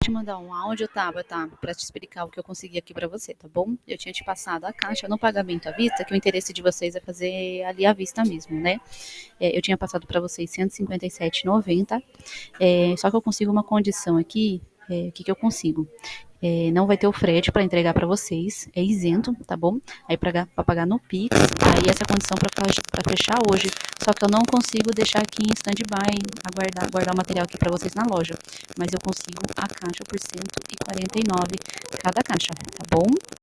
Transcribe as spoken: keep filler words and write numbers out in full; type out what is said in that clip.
te mandar um áudio, Tabata, tá, para te explicar o que eu consegui aqui para você, tá bom? Eu tinha te passado a caixa no pagamento à vista, que o interesse de vocês é fazer ali à vista mesmo, né? É, eu tinha passado para vocês cento e cinquenta e sete reais e noventa centavos, é, só que eu consigo uma condição aqui, é, o que, que eu consigo? É, não vai ter o frete para entregar para vocês, é isento, tá bom? Aí para pagar no Pix, aí essa condição para fechar hoje. Só que eu não consigo deixar aqui em stand-by, aguardar guardar o material aqui para vocês na loja. Mas eu consigo a caixa por cento e quarenta e nove cada caixa, tá bom?